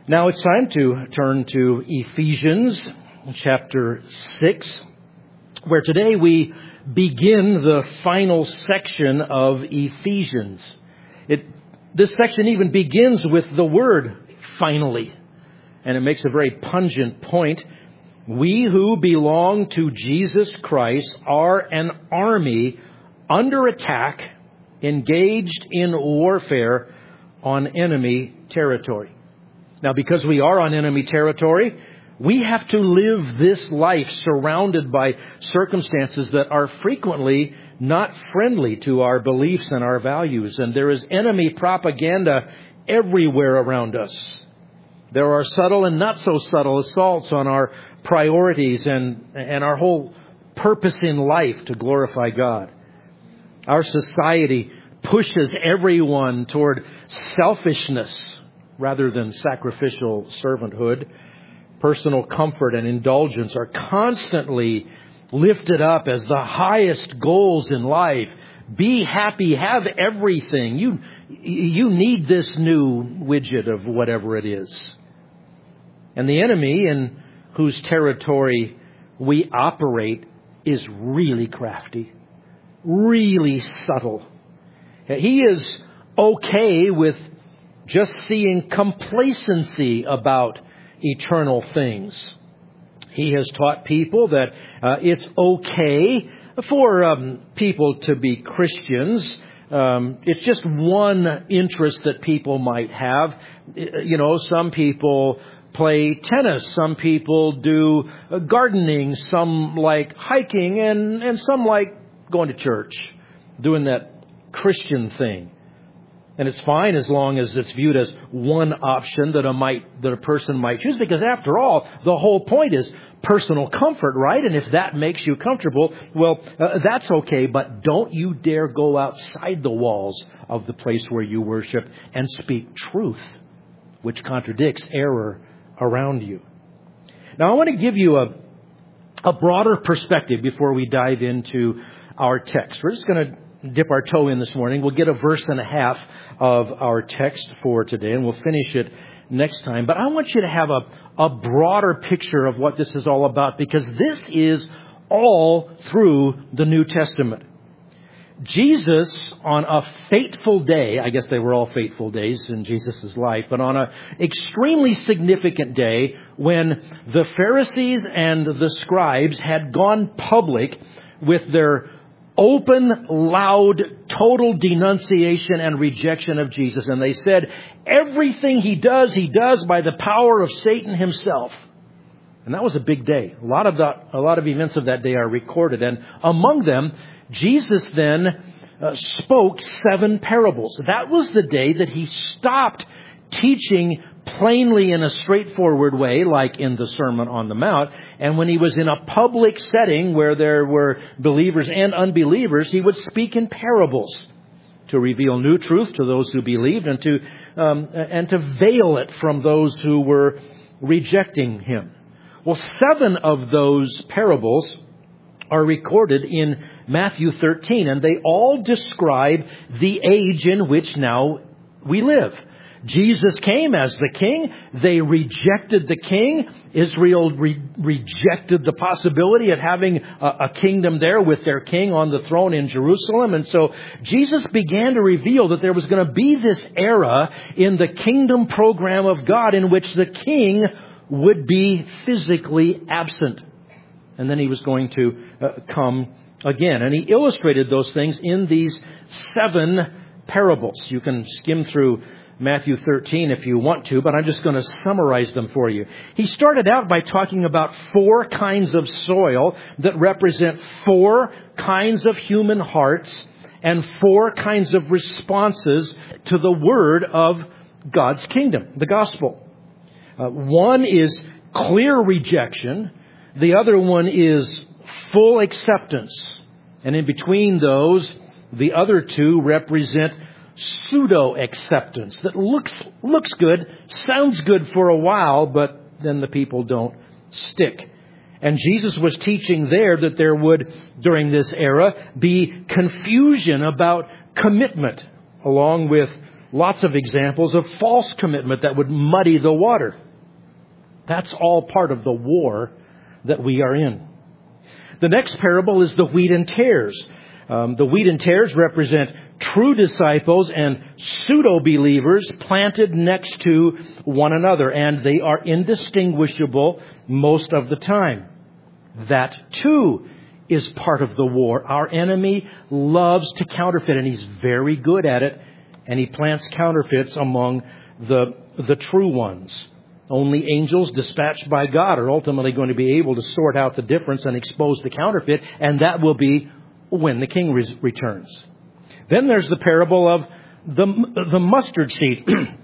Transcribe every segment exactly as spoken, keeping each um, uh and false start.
Now it's time to turn to Ephesians chapter six, where today we begin the final section of Ephesians. It, this section even begins with the word finally, and it makes a very pungent point. We who belong to Jesus Christ are an army under attack, engaged in warfare on enemy territory. Now, because we are on enemy territory, we have to live this life surrounded by circumstances that are frequently not friendly to our beliefs and our values. And there is enemy propaganda everywhere around us. There are subtle and not so subtle assaults on our priorities and, and our whole purpose in life to glorify God. Our society pushes everyone toward selfishness rather than sacrificial servanthood. Personal comfort and indulgence are constantly lifted up as the highest goals in life. Be happy, have everything. You, you need this new widget of whatever it is. And the enemy in whose territory we operate is really crafty, really subtle. He is okay with just seeing complacency about eternal things. He has taught people that uh, it's okay for um, people to be Christians. Um, it's just one interest that people might have. You know, some people play tennis, some people do gardening, some like hiking, and, and some like going to church, doing that Christian thing. And it's fine as long as it's viewed as one option that a might that a person might choose, because after all, the whole point is personal comfort, right? And if that makes you comfortable, well, uh, that's okay. But don't you dare go outside the walls of the place where you worship and speak truth, which contradicts error around you. Now, I want to give you a a broader perspective before we dive into our text. We're just going to dip our toe in this morning. We'll get a verse and a half of our text for today, and we'll finish it next time. But I want you to have a, a broader picture of what this is all about, because this is all through the New Testament. Jesus, on a fateful day, I guess they were all fateful days in Jesus' life, but on an extremely significant day when the Pharisees and the scribes had gone public with their open, loud, total denunciation and rejection of Jesus. And they said, everything he does, he does by the power of Satan himself. And that was a big day. A lot of that, a lot of events of that day are recorded. And among them, Jesus then uh, spoke seven parables. That was the day that he stopped teaching plainly in a straightforward way, like in the Sermon on the Mount. And when he was in a public setting where there were believers and unbelievers, he would speak in parables to reveal new truth to those who believed and to um, and to veil it from those who were rejecting him. Well, seven of those parables are recorded in Matthew thirteen, and they all describe the age in which now we live. Jesus came as the king. They rejected the king. Israel re- rejected the possibility of having a, a kingdom there with their king on the throne in Jerusalem. And so Jesus began to reveal that there was going to be this era in the kingdom program of God in which the king would be physically absent. And then he was going to uh, come again. And he illustrated those things in these seven parables. You can skim through Matthew thirteen if you want to, but I'm just going to summarize them for you. He started out by talking about four kinds of soil that represent four kinds of human hearts and four kinds of responses to the word of God's kingdom, the gospel. Uh, one is clear rejection. The other one is full acceptance. And in between those, the other two represent pseudo-acceptance that looks looks good, sounds good for a while, but then the people don't stick. And Jesus was teaching there that there would, during this era, be confusion about commitment, along with lots of examples of false commitment that would muddy the water. That's all part of the war that we are in. The next parable is the wheat and tares. Um, the wheat and tares represent true disciples and pseudo-believers planted next to one another, and they are indistinguishable most of the time. That, too, is part of the war. Our enemy loves to counterfeit, and he's very good at it, and he plants counterfeits among the, the true ones. Only angels dispatched by God are ultimately going to be able to sort out the difference and expose the counterfeit, and that will be when the king re- returns. Then there's the parable of the, the mustard seed.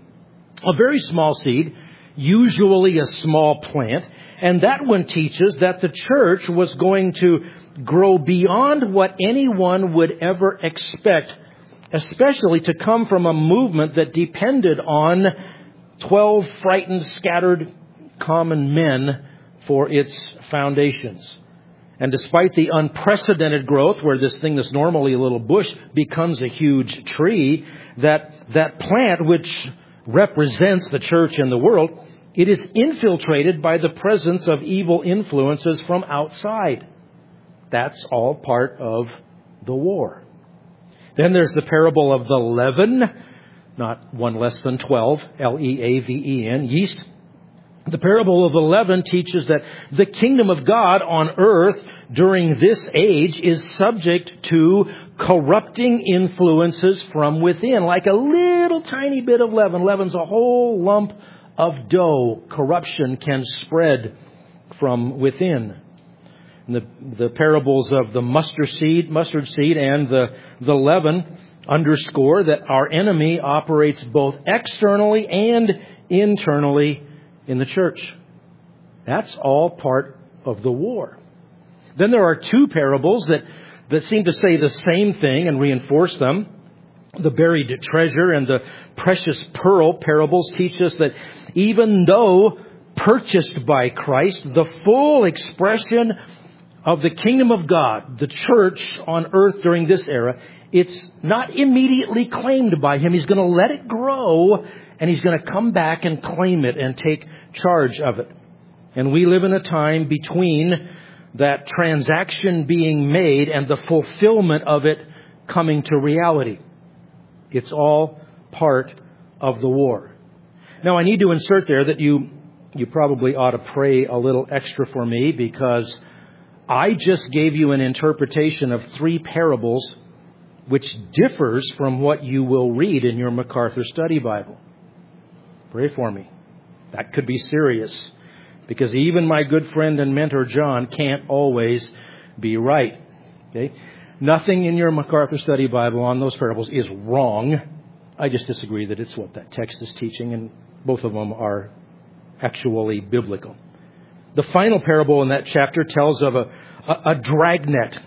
A very small seed, usually a small plant, and that one teaches that the church was going to grow beyond what anyone would ever expect, especially to come from a movement that depended on twelve frightened, scattered, common men for its foundations. And despite the unprecedented growth, where this thing that's normally a little bush becomes a huge tree, that, that plant, which represents the church in the world, it is infiltrated by the presence of evil influences from outside. That's all part of the war. Then there's the parable of the leaven, not one less than twelve, L E A V E N, yeast. The parable of the leaven teaches that the kingdom of God on earth during this age is subject to corrupting influences from within, like a little tiny bit of leaven. Leaven's a whole lump of dough. Corruption can spread from within. And the, the parables of the mustard seed, mustard seed and the, the leaven underscore that our enemy operates both externally and internally in the church. That's all part of the war. Then there are two parables that, that seem to say the same thing and reinforce them. The buried treasure and the precious pearl parables teach us that even though purchased by Christ, the full expression of the kingdom of God, the church on earth during this era, it's not immediately claimed by Him. He's going to let it grow, and He's going to come back and claim it and take charge of it. And we live in a time between that transaction being made and the fulfillment of it coming to reality. It's all part of the war. Now, I need to insert there that you, you probably ought to pray a little extra for me, because I just gave you an interpretation of three parables which differs from what you will read in your MacArthur Study Bible. Pray for me. That could be serious, because even my good friend and mentor John can't always be right. Okay? Nothing in your MacArthur Study Bible on those parables is wrong. I just disagree that it's what that text is teaching, and both of them are actually biblical. The final parable in that chapter tells of a, a, a dragnet,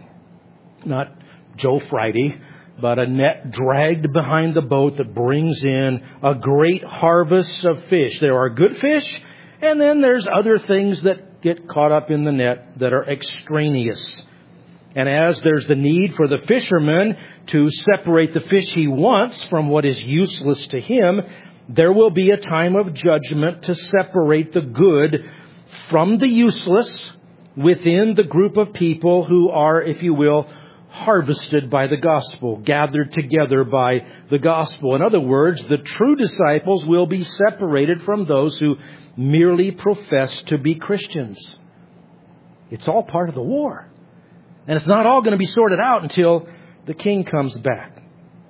not Joe Friday, but a net dragged behind the boat that brings in a great harvest of fish. There are good fish, and then there's other things that get caught up in the net that are extraneous. And as there's the need for the fisherman to separate the fish he wants from what is useless to him, there will be a time of judgment to separate the good from the useless within the group of people who are, if you will, harvested by the gospel, gathered together by the gospel. In other words, the true disciples will be separated from those who merely profess to be Christians. It's all part of the war. And it's not all going to be sorted out until the king comes back.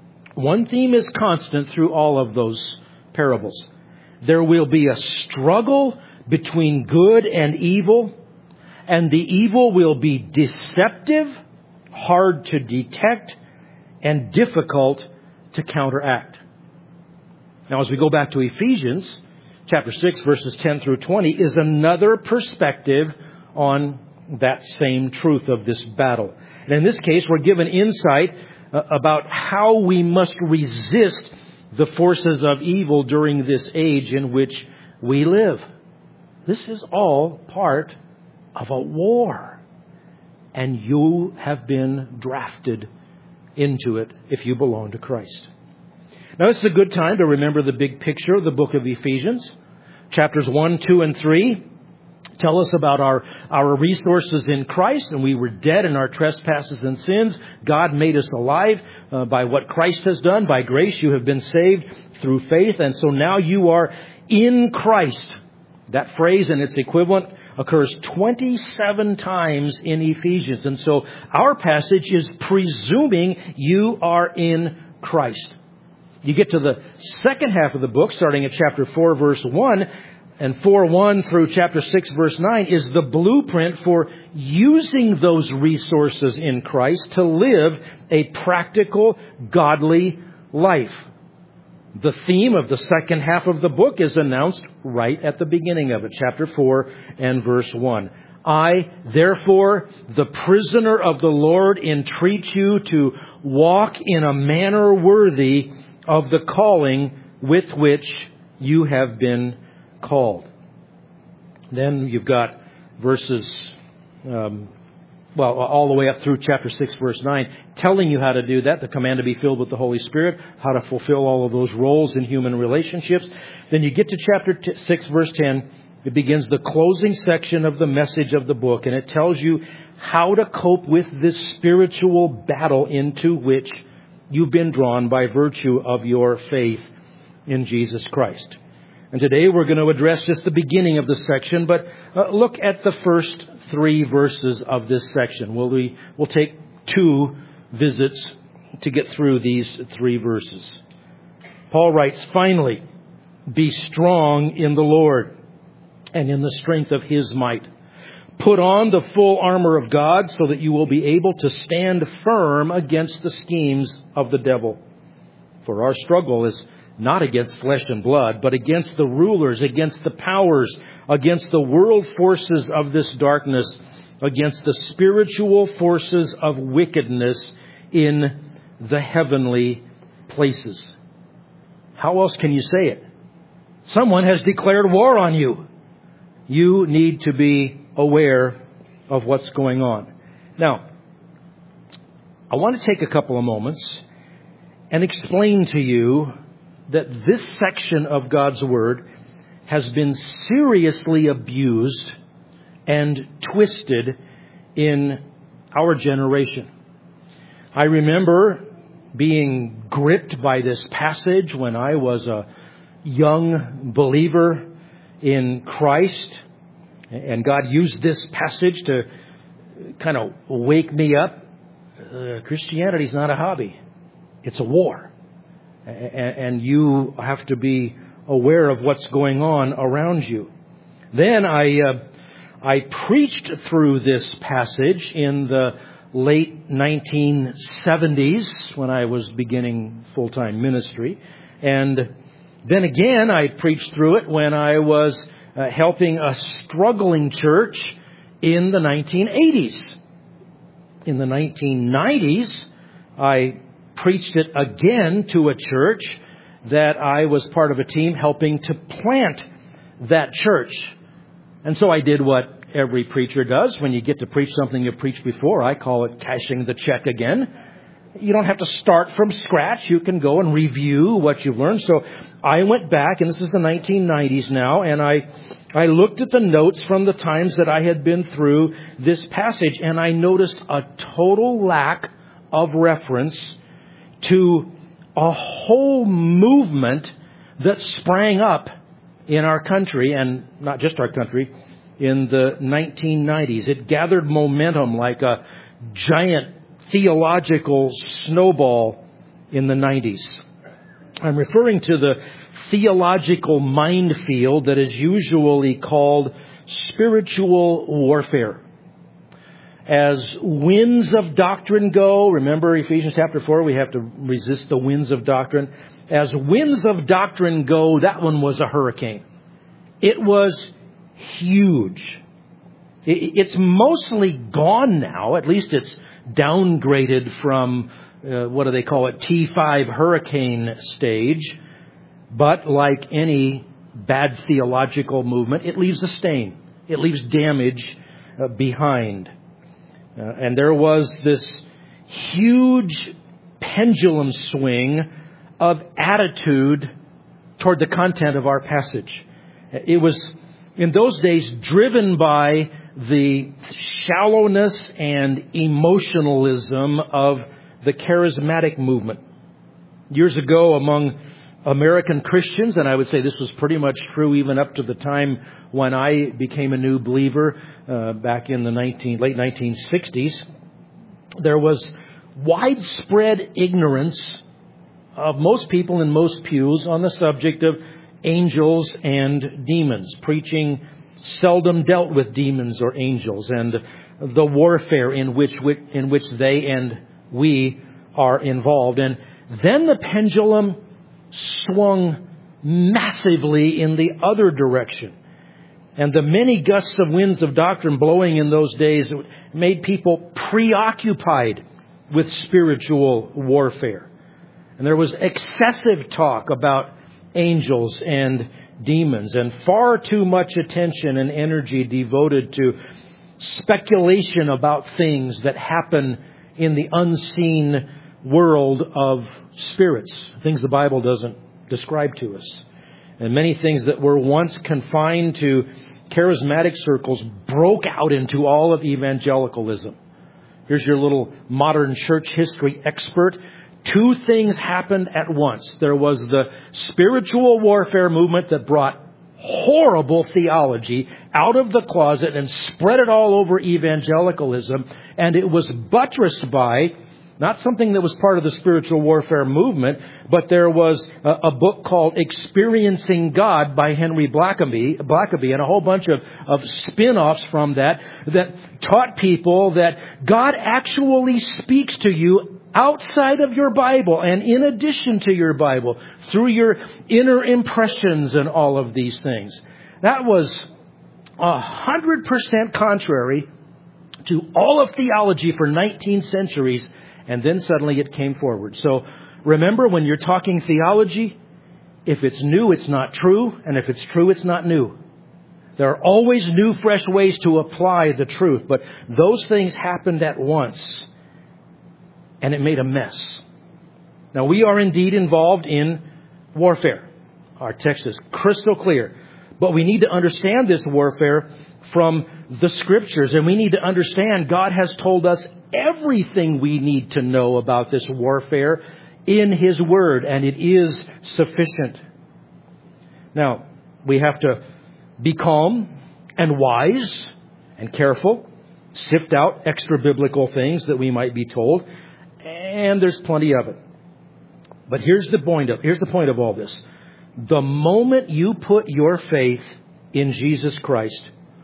One theme is constant through all of those parables. There will be a struggle between good and evil, and the evil will be deceptive, hard to detect, and difficult to counteract. Now, as we go back to Ephesians, chapter six, verses ten through twenty, is another perspective on that same truth of this battle. And in this case, we're given insight uh, about how we must resist the forces of evil during this age in which we live. This is all part of a war. And you have been drafted into it if you belong to Christ. Now, this is a good time to remember the big picture of the book of Ephesians. Chapters one, two, and three tell us about our, our resources in Christ, and we were dead in our trespasses and sins. God made us alive uh, by what Christ has done. By grace you have been saved through faith, and so now you are in Christ. That phrase and its equivalent occurs twenty-seven times in Ephesians. And so our passage is presuming you are in Christ. You get to the second half of the book, starting at chapter four, verse one, and four one through chapter six, verse nine, is the blueprint for using those resources in Christ to live a practical, godly life. The theme of the second half of the book is announced right at the beginning of it, chapter four and verse one. I, therefore, the prisoner of the Lord, entreat you to walk in a manner worthy of the calling with which you have been called. Then you've got verses, um, well, all the way up through chapter six, verse nine, telling you how to do that, the command to be filled with the Holy Spirit, how to fulfill all of those roles in human relationships. Then you get to chapter six, verse ten. It begins the closing section of the message of the book, and it tells you how to cope with this spiritual battle into which you've been drawn by virtue of your faith in Jesus Christ. And today we're going to address just the beginning of the section, but uh, look at the first three verses of this section. We'll, we, we'll take two visits to get through these three verses. Paul writes, finally, be strong in the Lord and in the strength of His might. Put on the full armor of God so that you will be able to stand firm against the schemes of the devil. For our struggle is not against flesh and blood, but against the rulers, against the powers, against the world forces of this darkness, against the spiritual forces of wickedness in the heavenly places. How else can you say it? Someone has declared war on you. You need to be aware of what's going on. Now, I want to take a couple of moments and explain to you that this section of God's Word has been seriously abused and twisted in our generation. I remember being gripped by this passage when I was a young believer in Christ, and God used this passage to kind of wake me up. Uh, Christianity is not a hobby. It's a war. And you have to be aware of what's going on around you. Then I uh, I preached through this passage in the late nineteen seventies when I was beginning full-time ministry. And then again, I preached through it when I was uh, helping a struggling church in the nineteen eighties. In the nineteen nineties, I preached it again to a church that I was part of a team helping to plant that church. And so I did what every preacher does. When you get to preach something you preached before, I call it cashing the check again. You don't have to start from scratch. You can go and review what you've learned. So I went back, and this is the nineteen nineties now, and I I looked at the notes from the times that I had been through this passage, and I noticed a total lack of reference to a whole movement that sprang up in our country, and not just our country, in the nineteen nineties. It gathered momentum like a giant theological snowball in the nineties. I'm referring to the theological minefield that is usually called spiritual warfare. As winds of doctrine go, remember Ephesians chapter four, we have to resist the winds of doctrine. As winds of doctrine go, that one was a hurricane. It was huge. It's mostly gone now. At least it's downgraded from, uh, what do they call it, T five hurricane stage. But like any bad theological movement, it leaves a stain. It leaves damage uh, behind. Uh, and there was this huge pendulum swing of attitude toward the content of our passage. It was, in those days, driven by the shallowness and emotionalism of the charismatic movement. Years ago, among American Christians, and I would say this was pretty much true even up to the time when I became a new believer uh, back in the nineteen, late nineteen sixties, there was widespread ignorance of most people in most pews on the subject of angels and demons. Preaching seldom dealt with demons or angels and the warfare in which in which they and we are involved. And then the pendulum swung massively in the other direction. And the many gusts of winds of doctrine blowing in those days made people preoccupied with spiritual warfare. And there was excessive talk about angels and demons, and far too much attention and energy devoted to speculation about things that happen in the unseen world of spirits, things the Bible doesn't describe to us. And many things that were once confined to charismatic circles broke out into all of evangelicalism. Here's your little modern church history expert. Two things happened at once. There was the spiritual warfare movement that brought horrible theology out of the closet and spread it all over evangelicalism. And it was buttressed by not something that was part of the spiritual warfare movement, but there was a, a book called Experiencing God by Henry Blackaby, Blackaby and a whole bunch of, of spin-offs from that that taught people that God actually speaks to you outside of your Bible and in addition to your Bible through your inner impressions and all of these things. That was a hundred percent contrary to all of theology for nineteen centuries. And then suddenly it came forward. So remember, when you're talking theology, if it's new, it's not true. And if it's true, it's not new. There are always new, fresh ways to apply the truth. But those things happened at once. And it made a mess. Now, we are indeed involved in warfare. Our text is crystal clear. But we need to understand this warfare from the Scriptures. And we need to understand God has told us everything we need to know about this warfare in His Word. And it is sufficient. Now, we have to be calm and wise and careful. Sift out extra biblical things that we might be told. And there's plenty of it. But here's the point of, here's the point of all this. The moment you put your faith in Jesus Christ,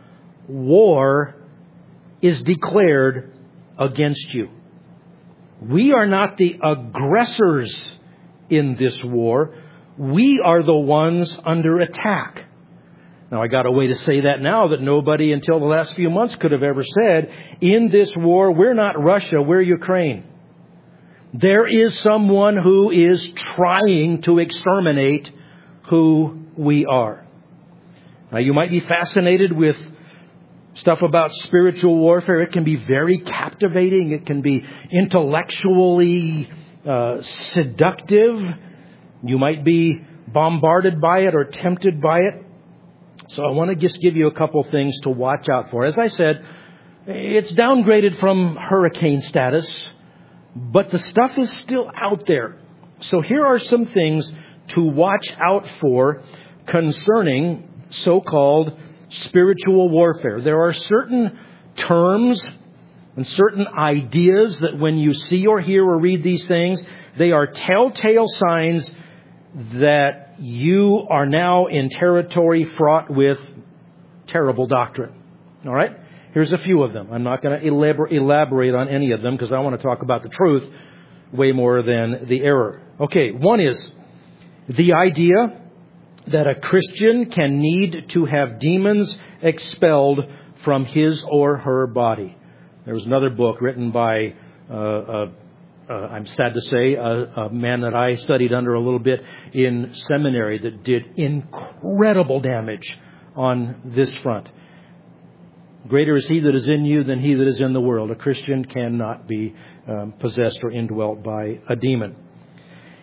war is declared against you. We are not the aggressors in this war. We are the ones under attack. Now, I got a way to say that now that nobody until the last few months could have ever said. In this war, we're not Russia, we're Ukraine. There is someone who is trying to exterminate who we are. Now, you might be fascinated with stuff about spiritual warfare. It can be very captivating. It can be intellectually uh, seductive. You might be bombarded by it or tempted by it. So I want to just give you a couple things to watch out for. As I said, it's downgraded from hurricane status, but the stuff is still out there. So here are some things to watch out for concerning so-called spiritual warfare. There are certain terms and certain ideas that when you see or hear or read these things, they are telltale signs that you are now in territory fraught with terrible doctrine. All right? Here's a few of them. I'm not going to elabor- elaborate on any of them because I want to talk about the truth way more than the error. Okay, one is the idea that a Christian can need to have demons expelled from his or her body. There was another book written by, uh, uh, uh, I'm sad to say, a, a man that I studied under a little bit in seminary that did incredible damage on this front. Greater is He that is in you than he that is in the world. A Christian cannot be um, possessed or indwelt by a demon.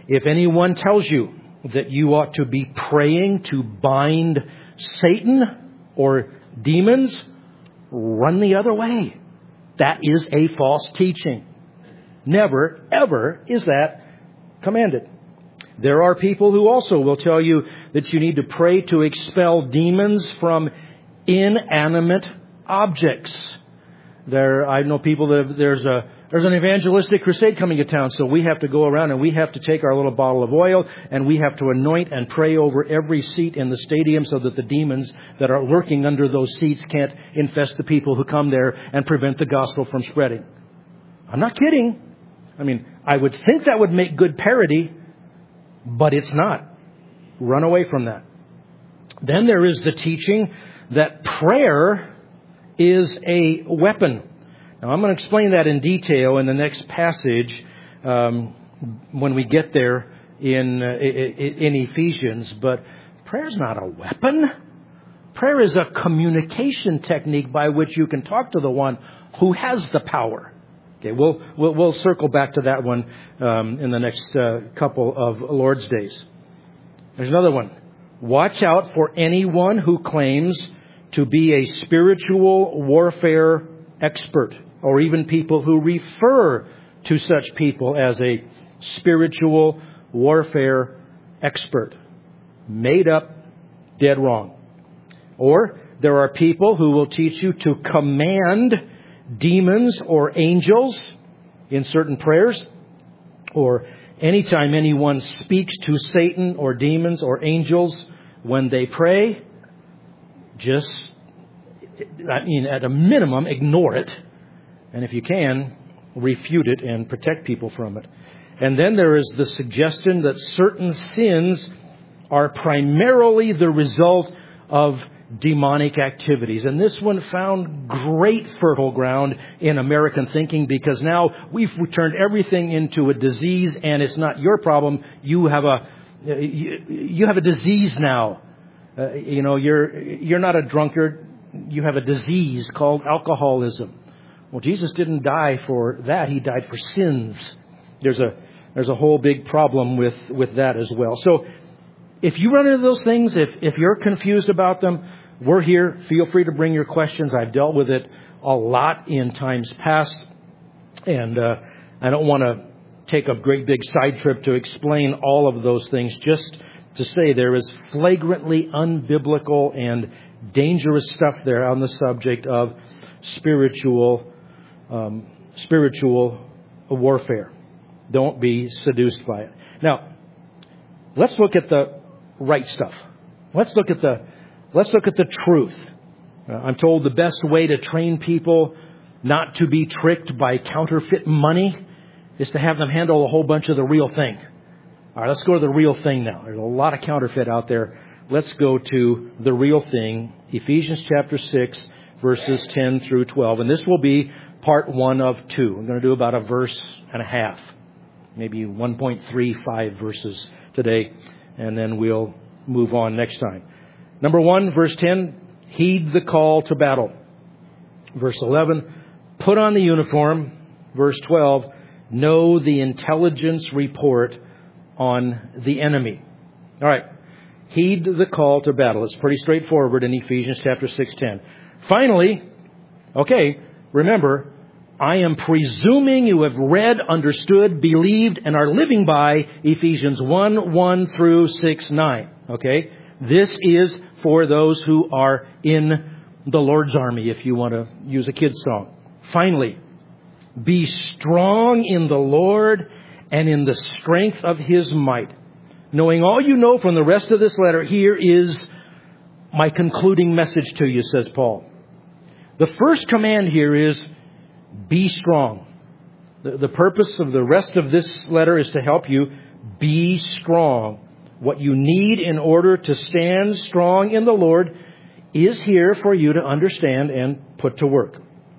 If anyone tells you that you ought to be praying to bind Satan or demons, run the other way. That is a false teaching. Never, ever is that commanded. There are people who also will tell you that you need to pray to expel demons from inanimate objects. There, I know people that have, there's a there's an evangelistic crusade coming to town, so we have to go around and we have to take our little bottle of oil and we have to anoint and pray over every seat in the stadium so that the demons that are lurking under those seats can't infest the people who come there and prevent the gospel from spreading. I'm not kidding. I mean, I would think that would make good parody, but it's not. Run away from that. Then there is the teaching that prayer is a weapon. Now, I'm going to explain that in detail in the next passage um, when we get there in, uh, in Ephesians. But prayer is not a weapon. Prayer is a communication technique by which you can talk to the one who has the power. Okay, we'll we'll, we'll circle back to that one um, in the next uh, couple of Lord's Days. There's another one. Watch out for anyone who claims to be a spiritual warfare expert, or even people who refer to such people as a spiritual warfare expert. Made up, dead wrong. Or there are people who will teach you to command demons or angels in certain prayers, or anytime anyone speaks to Satan or demons or angels when they pray, just, I mean, at a minimum, ignore it. And if you can, refute it and protect people from it. And then there is the suggestion that certain sins are primarily the result of demonic activities. And this one found great fertile ground in American thinking, because now we've turned everything into a disease, and it's not your problem. You have a you, you have a disease now. Uh, you know, you're you're not a drunkard. You have a disease called alcoholism. Well, Jesus didn't die for that. He died for sins. There's a there's a whole big problem with, with that as well. So if you run into those things, if, if you're confused about them, we're here. Feel free to bring your questions. I've dealt with it a lot in times past. And uh, I don't want to take a great big side trip to explain all of those things. Just to say there is flagrantly unbiblical and dangerous stuff there on the subject of spiritual um, spiritual warfare. Don't be seduced by it. Now, let's look at the right stuff. Let's look at the let's look at the truth. Uh, I'm told the best way to train people not to be tricked by counterfeit money is to have them handle a whole bunch of the real thing. All right, let's go to the real thing now. There's a lot of counterfeit out there. Let's go to the real thing. Ephesians chapter six, verses ten through twelve. And this will be part one of two. I'm going to do about a verse and a half. Maybe one point three five verses today. And then we'll move on next time. Number one, verse ten, heed the call to battle. Verse eleven, put on the uniform. Verse twelve, know the intelligence report on the enemy. All right. Heed the call to battle. It's pretty straightforward in Ephesians chapter six ten. Finally, okay, remember, I am presuming you have read, understood, believed, and are living by Ephesians one, one through six, nine. Okay? This is for those who are in the Lord's army, if you want to use a kid's song. Finally, be strong in the Lord and in the strength of His might. Knowing all you know from the rest of this letter, here is my concluding message to you, says Paul. The first command here is be strong. The, the purpose of the rest of this letter is to help you be strong. What you need in order to stand strong in the Lord is here for you to understand and put to work.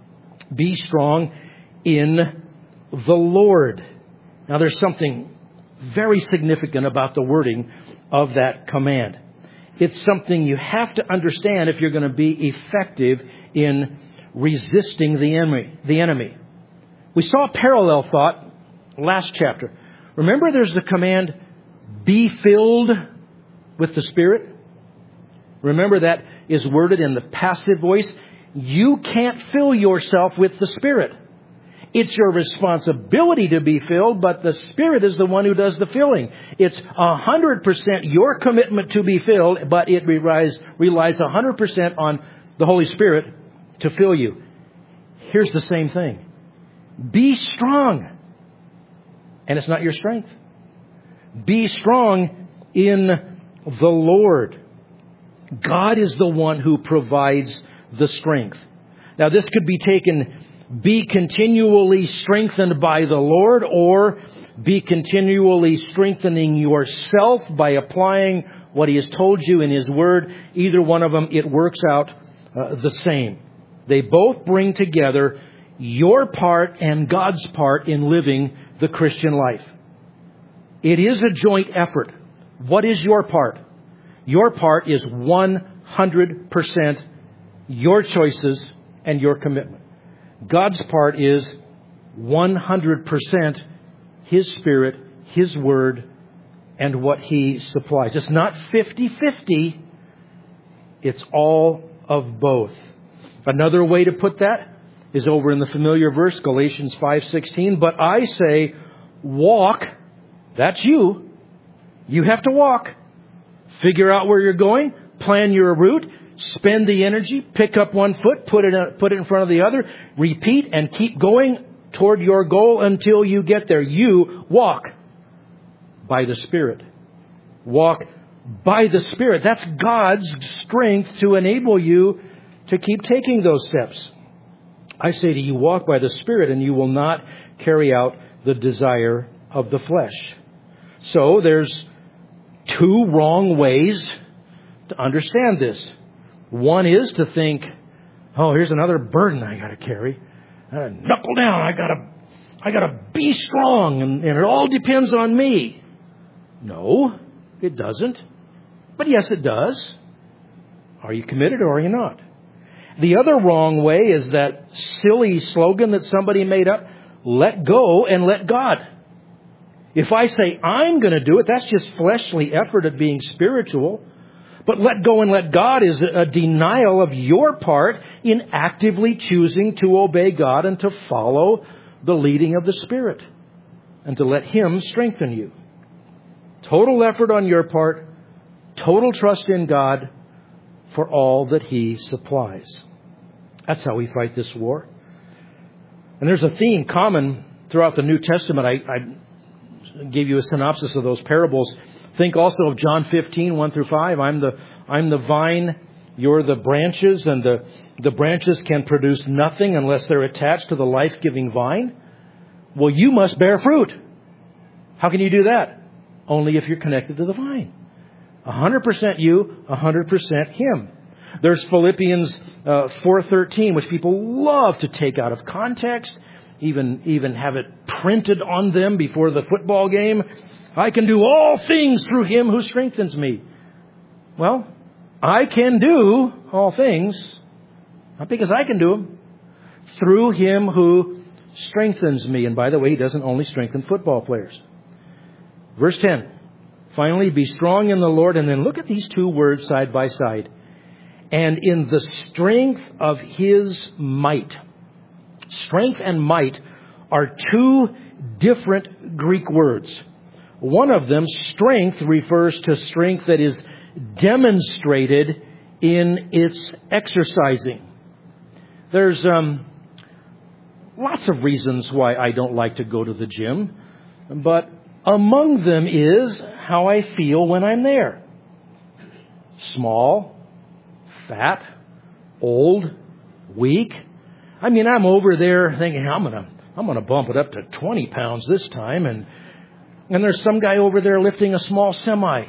Be strong in the Lord. Now, there's something very significant about the wording of that command. It's something you have to understand if you're going to be effective in resisting the enemy. The enemy. We saw a parallel thought last chapter. Remember there's the command, be filled with the Spirit? Remember that is worded in the passive voice. You can't fill yourself with the Spirit. It's your responsibility to be filled, but the Spirit is the one who does the filling. It's one hundred percent your commitment to be filled, but it relies, relies one hundred percent on the Holy Spirit to fill you. Here's the same thing. Be strong. And it's not your strength. Be strong in the Lord. God is the one who provides the strength. Now this could be taken, be continually strengthened by the Lord, or be continually strengthening yourself by applying what He has told you in His Word. Either one of them, it works out uh, the same. They both bring together your part and God's part in living the Christian life. It is a joint effort. What is your part? Your part is one hundred percent your choices and your commitment. God's part is one hundred percent His Spirit, His Word, and what He supplies. It's not fifty-fifty. It's all of both. Another way to put that is over in the familiar verse, Galatians five sixteen. But I say, walk. That's you. You have to walk. Figure out where you're going. Plan your route. Spend the energy. Pick up one foot. Put it, put it in front of the other. Repeat and keep going toward your goal until you get there. You walk by the Spirit. Walk by the Spirit. That's God's strength to enable you to keep taking those steps. I say to you, walk by the Spirit, and you will not carry out the desire of the flesh. So there's two wrong ways to understand this. One is to think, oh, here's another burden I got to carry. I gotta knuckle down. I gotta, I gotta be strong, and, and it all depends on me. No, it doesn't. But yes, it does. Are you committed or are you not? The other wrong way is that silly slogan that somebody made up, let go and let God. If I say I'm going to do it, that's just fleshly effort at being spiritual. But let go and let God is a denial of your part in actively choosing to obey God and to follow the leading of the Spirit and to let Him strengthen you. Total effort on your part, total trust in God for all that He supplies. That's how we fight this war. And there's a theme common throughout the New Testament. I, I gave you a synopsis of those parables. Think also of John fifteen, one through five. I'm the, I'm the vine, you're the branches, and the, the branches can produce nothing unless they're attached to the life-giving vine. Well, you must bear fruit. How can you do that? Only if you're connected to the vine. one hundred percent you, one hundred percent Him. There's Philippians uh, four thirteen, which people love to take out of context, even, even have it printed on them before the football game. I can do all things through Him who strengthens me. Well, I can do all things, not because I can do them, through Him who strengthens me. And by the way, He doesn't only strengthen football players. Verse ten. Finally, be strong in the Lord. And then look at these two words side by side. And in the strength of His might. Strength and might are two different Greek words. One of them, strength, refers to strength that is demonstrated in its exercising. There's um, lots of reasons why I don't like to go to the gym, but among them is how I feel when I'm there. Small, fat, old, weak. I mean, I'm over there thinking, I'm gonna, I'm gonna bump it up to twenty pounds this time, and and there's some guy over there lifting a small semi.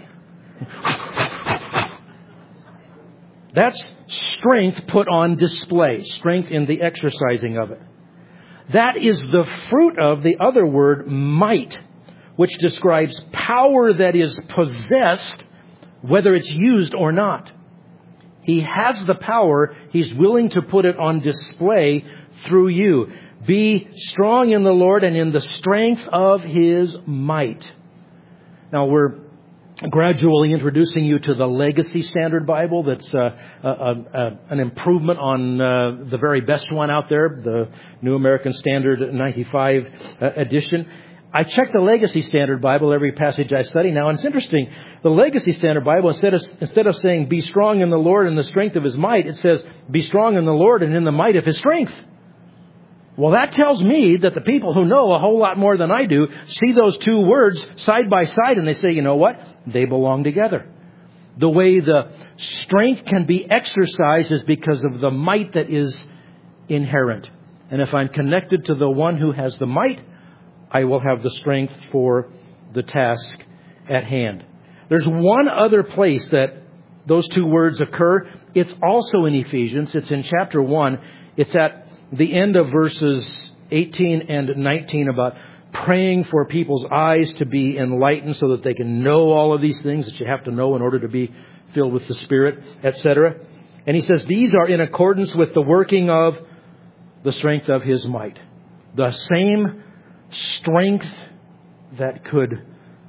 That's strength put on display, strength in the exercising of it. That is the fruit of the other word, might, which describes power that is possessed, whether it's used or not. He has the power. He's willing to put it on display through you. Be strong in the Lord and in the strength of His might. Now, we're gradually introducing you to the Legacy Standard Bible. That's uh, a, a, an improvement on uh, the very best one out there, the New American Standard ninety-five uh, edition. I check the Legacy Standard Bible every passage I study now, and it's interesting. The Legacy Standard Bible, instead of, instead of saying, be strong in the Lord and the strength of His might, it says, be strong in the Lord and in the might of His strength. Well, that tells me that the people who know a whole lot more than I do see those two words side by side and they say, you know what? They belong together. The way the strength can be exercised is because of the might that is inherent. And if I'm connected to the one who has the might, I will have the strength for the task at hand. There's one other place that those two words occur. It's also in Ephesians. It's in chapter one. It's at the end of verses eighteen and nineteen about praying for people's eyes to be enlightened so that they can know all of these things that you have to know in order to be filled with the Spirit, et cetera. And he says these are in accordance with the working of the strength of His might. The same strength that could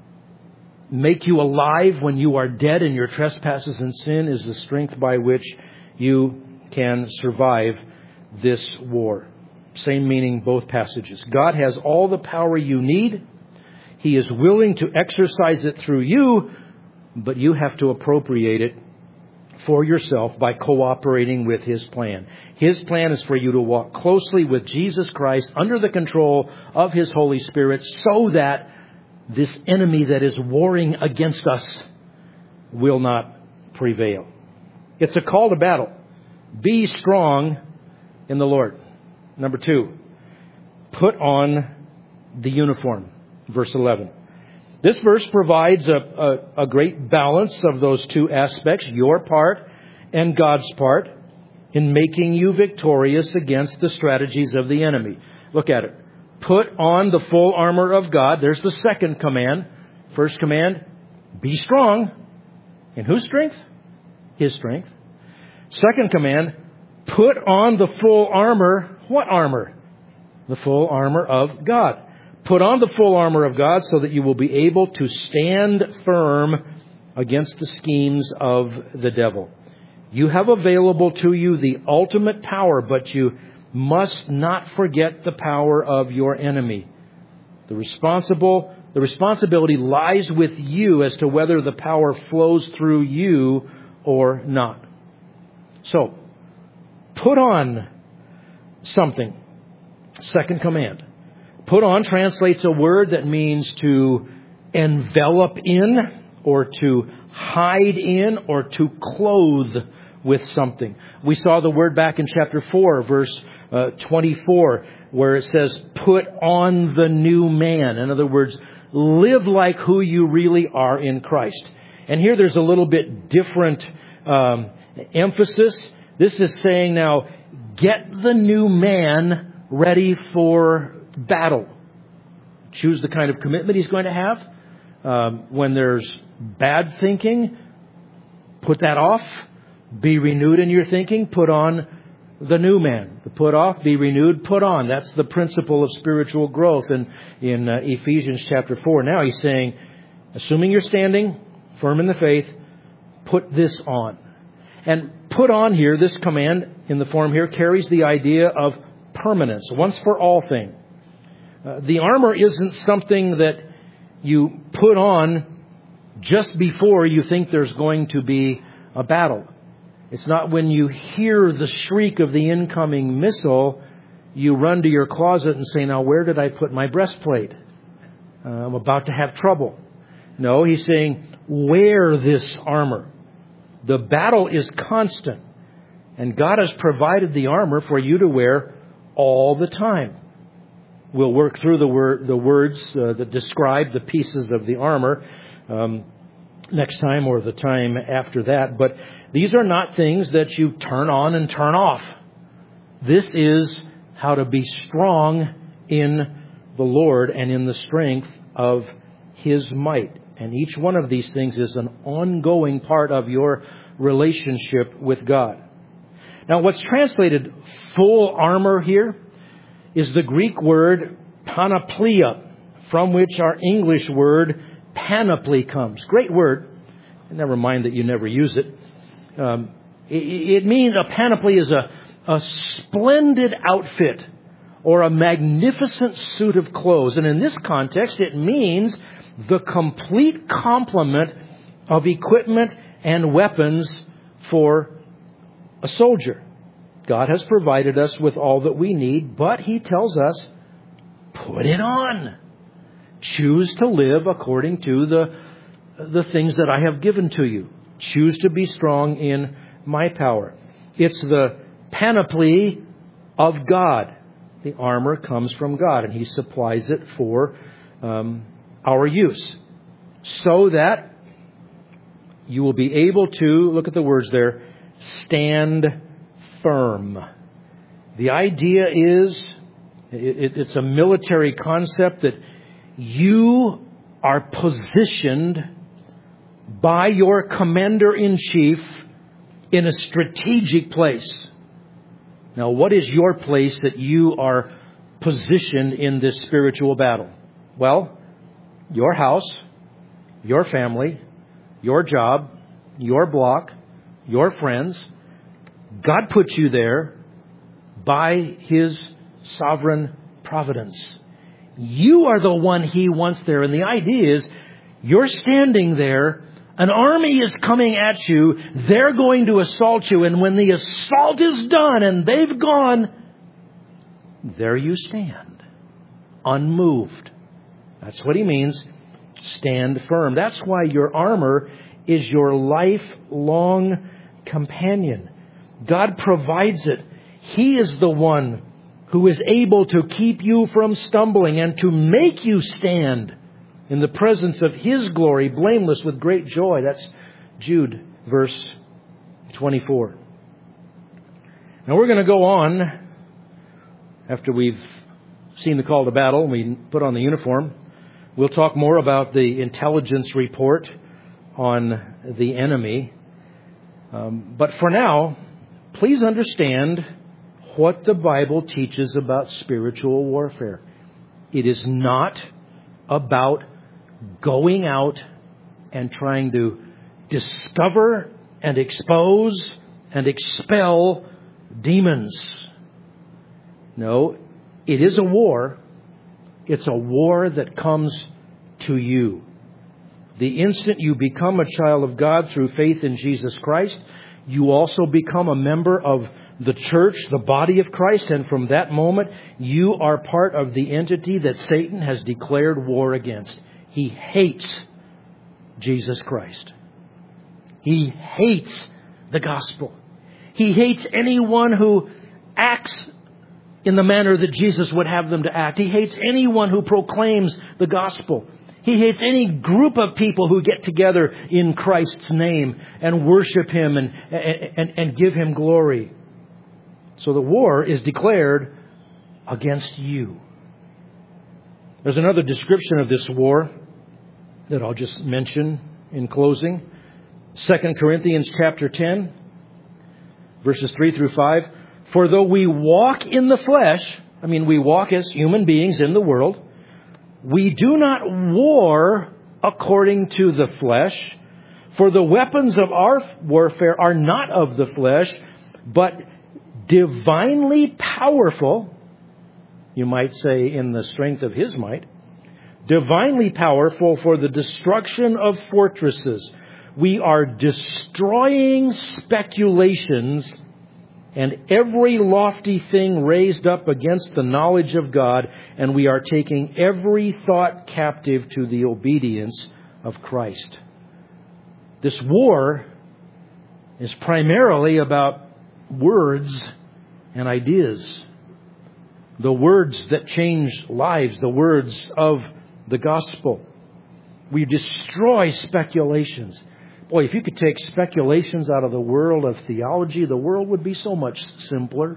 make you alive when you are dead in your trespasses and sin is the strength by which you can survive this war. Same meaning, both passages. God has all the power you need. He is willing to exercise it through you, but you have to appropriate it for yourself by cooperating with His plan. His plan is for you to walk closely with Jesus Christ under the control of His Holy Spirit so that this enemy that is warring against us will not prevail. It's a call to battle. Be strong in the Lord. Number two, put on the uniform. Verse eleven. This verse provides a, a, a great balance of those two aspects, your part and God's part, in making you victorious against the strategies of the enemy. Look at it. Put on the full armor of God. There's the second command. First command, be strong. In whose strength? His strength. Second command, put on the full armor. What armor? The full armor of God. Put on the full armor of God so that you will be able to stand firm against the schemes of the devil. You have available to you the ultimate power, but you must not forget the power of your enemy. The responsible, the responsibility lies with you as to whether the power flows through you or not. So, put on something. Second command. Put on translates a word that means to envelop in or to hide in or to clothe with something. We saw the word back in chapter four, verse uh, twenty-four, where it says, put on the new man. In other words, live like who you really are in Christ. And here there's a little bit different um, emphasis. This is saying now, get the new man ready for battle. Choose the kind of commitment he's going to have. Um, when there's bad thinking, put that off. Be renewed in your thinking. Put on the new man. The put off, be renewed, put on. That's the principle of spiritual growth in, in uh, Ephesians chapter four. Now he's saying, assuming you're standing firm in the faith, put this on. And put on here, this command in the form here, carries the idea of permanence, once for all thing. Uh, the armor isn't something that you put on just before you think there's going to be a battle. It's not when you hear the shriek of the incoming missile, you run to your closet and say, now where did I put my breastplate? Uh, I'm about to have trouble. No, he's saying, wear this armor. The battle is constant. And God has provided the armor for you to wear all the time. We'll work through the, word, the words uh, that describe the pieces of the armor um, next time or the time after that. But these are not things that you turn on and turn off. This is how to be strong in the Lord and in the strength of His might. And each one of these things is an ongoing part of your relationship with God. Now, what's translated full armor here is the Greek word panoplia, from which our English word panoply comes. Great word. Never mind that you never use it. Um, it, it means a panoply is a, a splendid outfit or a magnificent suit of clothes. And in this context, it means the complete complement of equipment and weapons for a soldier. God has provided us with all that we need, but He tells us, put it on. Choose to live according to the, the things that I have given to you. Choose to be strong in my power. It's the panoply of God. The armor comes from God, and He supplies it for um, our use, so that you will be able to, look at the words there, stand firm. The idea is, it, it's a military concept that you are positioned by your commander-in-chief in a strategic place. Now, what is your place that you are positioned in this spiritual battle? Well, your house, your family, your job, your block, your friends. God puts you there by His sovereign providence. You are the one He wants there. And the idea is you're standing there. An army is coming at you. They're going to assault you. And when the assault is done and they've gone, there you stand, unmoved. That's what He means, stand firm. That's why your armor is your lifelong companion. God provides it. He is the one who is able to keep you from stumbling and to make you stand in the presence of His glory, blameless with great joy. That's Jude, verse twenty-four. Now we're going to go on, after we've seen the call to battle, we put on the uniform. We'll talk more about the intelligence report on the enemy. Um, but for now, please understand what the Bible teaches about spiritual warfare. It is not about going out and trying to discover and expose and expel demons. No, it is a war. It's a war that comes to you. The instant you become a child of God through faith in Jesus Christ, you also become a member of the church, the body of Christ, and from that moment, you are part of the entity that Satan has declared war against. He hates Jesus Christ. He hates the gospel. He hates anyone who acts in the manner that Jesus would have them to act. He hates anyone who proclaims the gospel. He hates any group of people who get together in Christ's name and worship Him and, and, and give Him glory. So the war is declared against you. There's another description of this war that I'll just mention in closing. Second Corinthians chapter ten, verses three through five. For though we walk in the flesh, I mean we walk as human beings in the world, we do not war according to the flesh. For the weapons of our warfare are not of the flesh, but divinely powerful, you might say in the strength of His might, divinely powerful for the destruction of fortresses. We are destroying speculations and every lofty thing raised up against the knowledge of God, and we are taking every thought captive to the obedience of Christ. This war is primarily about words and ideas. The words that change lives, the words of the gospel. We destroy speculations. Boy, if you could take speculations out of the world of theology, the world would be so much simpler.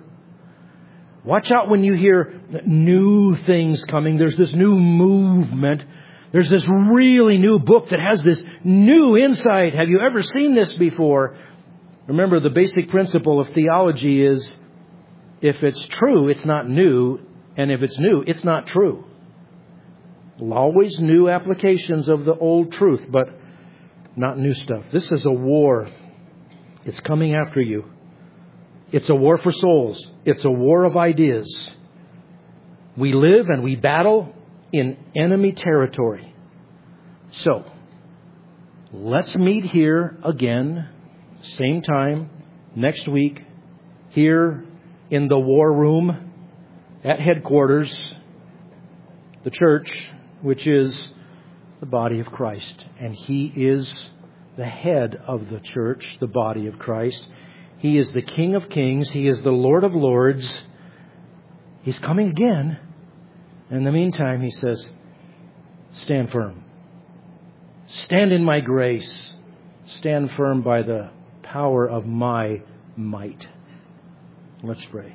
Watch out when you hear new things coming. There's this new movement. There's this really new book that has this new insight. Have you ever seen this before? Remember, the basic principle of theology is if it's true, it's not new. And if it's new, it's not true. Always new applications of the old truth, but not new stuff. This is a war. It's coming after you. It's a war for souls. It's a war of ideas. We live and we battle in enemy territory. So, let's meet here again, same time, next week, here in the war room at headquarters, the church, which is the body of Christ. And He is the head of the church, the body of Christ. He is the King of Kings. He is the Lord of Lords. He's coming again. In the meantime, He says, stand firm. Stand in my grace. Stand firm by the power of my might. Let's pray.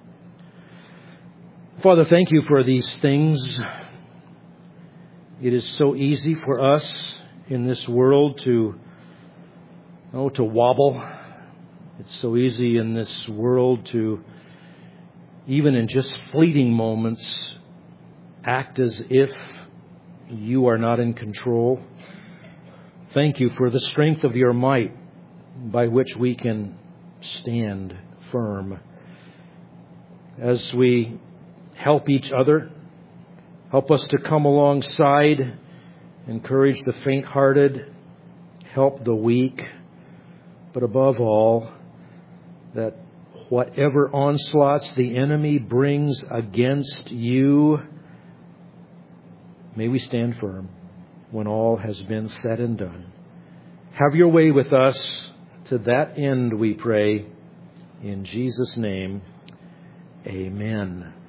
Father, thank You for these things. It is so easy for us in this world to, oh, to wobble. It's so easy in this world to, even in just fleeting moments, act as if You are not in control. Thank You for the strength of Your might by which we can stand firm. As we help each other, help us to come alongside, encourage the faint-hearted, help the weak, but above all, that whatever onslaughts the enemy brings against You, may we stand firm when all has been said and done. Have Your way with us. To that end we pray. In Jesus' name, amen.